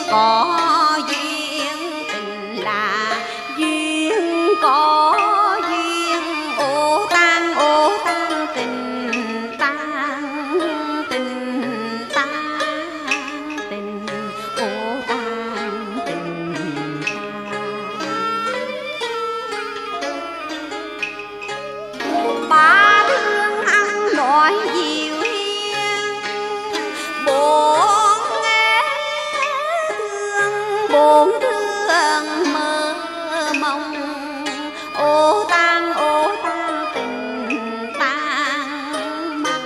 có duyên, tình là duyên có duyên. Ô tan tình tan, tình tan tình, ô tan tình tan. Ba thương ăn nói dịu hiền, bốn nghe thương, bốn thương mơ mộng. Ô tan tình tan, mắt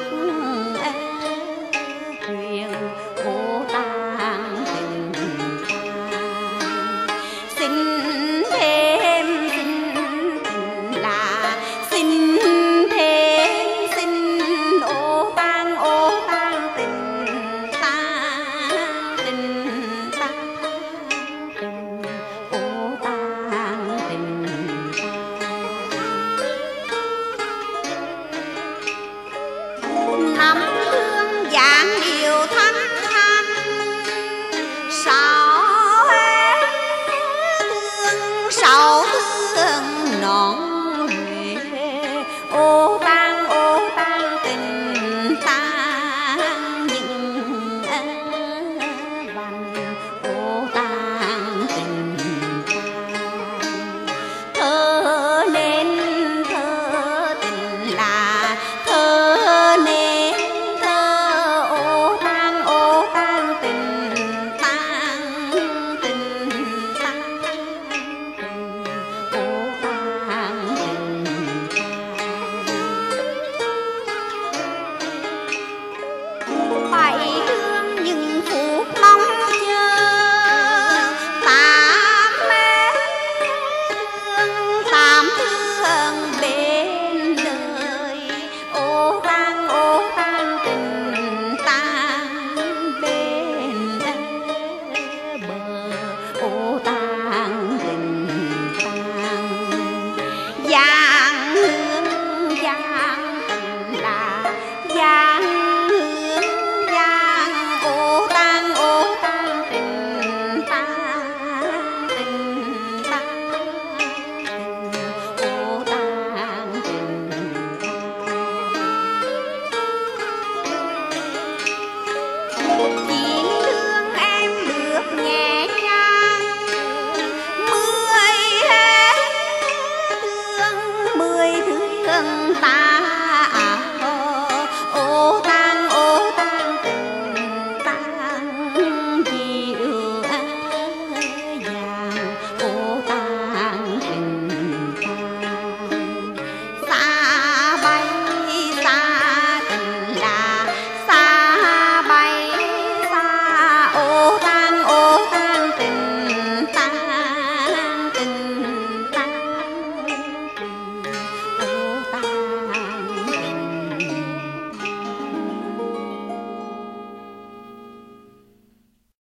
thuyền. Ô tan tình tan, xin thêm xin tình là xin thêm xin. Ô tan tình tan, tình tan tình, ô tan tình tan. Năm thương dạng điều thanh thanh, sao hết thương, sao thương non huệ. Ô tan tình tan, những vành. Ô tan tình tan, thơ nên thơ tình là thơ nên thơ. Ô tan tình tan, tình tan tình, ô tan tình tan. Bảy thương những phút mong chờ, tám mê thương, tám thương bên đời. Ô tan tình tan, bên bờ. Ô tan tình tan, giang hương giang tình là giang hương giang. Ô tan tình tan, tình tan tình, ô tan tình tan. Chỉ thương em được nhẹ nhàng, mười hết thương, mười thương ta. Ô tan tình tan, dịu dàng. Ô tan tình tan, xa bay xa tình là xa bay xa. Ô tan